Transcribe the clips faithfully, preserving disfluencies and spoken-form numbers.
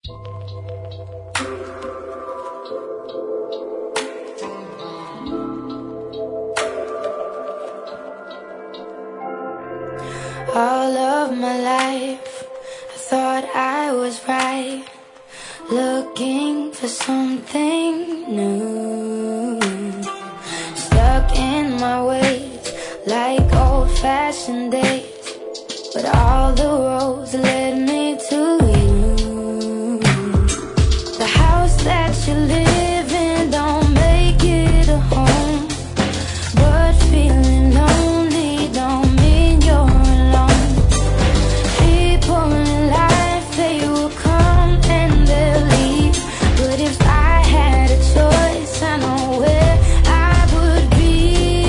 All of my life, I thought I was right, looking for something new. Stuck in my ways, like old-fashioned days, but all the roads led me to you. The house that you live in don't make it a home, but feeling lonely don't mean you're alone. People in life, they will come and they'll leave, but if I had a choice, I know where I would be.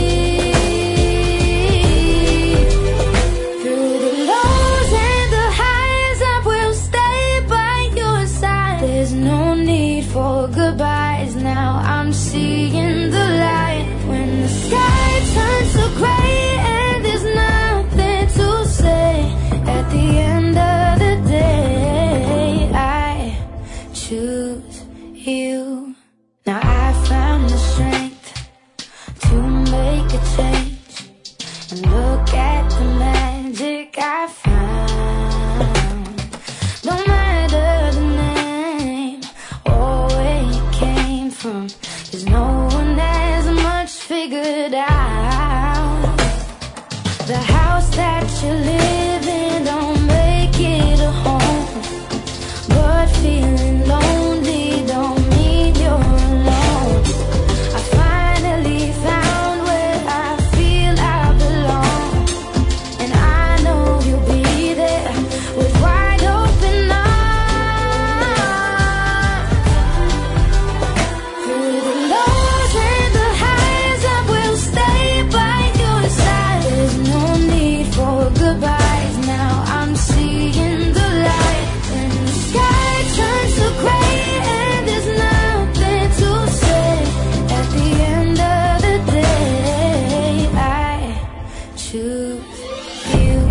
Through the lows and the highs, I will stay by your side. There's no need for goodbyes now, I'm seeing the light. When the sky turns so gray and there's nothing to say, at the end of the day, I choose you. Now I found the strength to make a change, and look at the magic I found. No matter the name or where you came from, 'cause no one has much figured out. The house that you live in don't make it a home, but feeling lonely don't mean you're alone. I finally found where I feel I belong, and I know you'll be there with wide open arms. Through the lows and the highs, I will stay by your side. There's no need for goodbyes now, I'm seeing the light. When the sky turns so gray and there's nothing to say, at the end of the day, I choose you.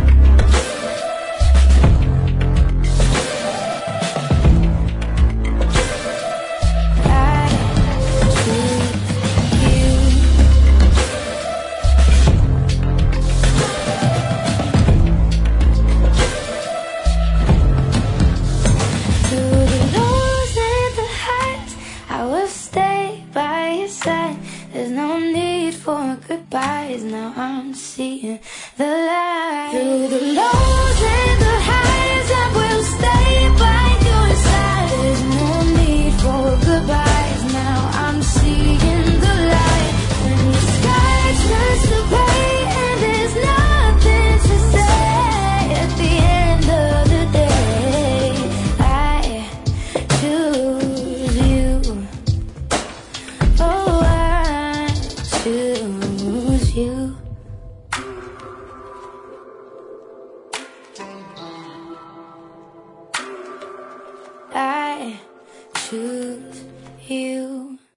I choose you. Through the lows and the highs, I will stay by your side. There's no need for goodbyes now, I'm seeing the light. Through the lows and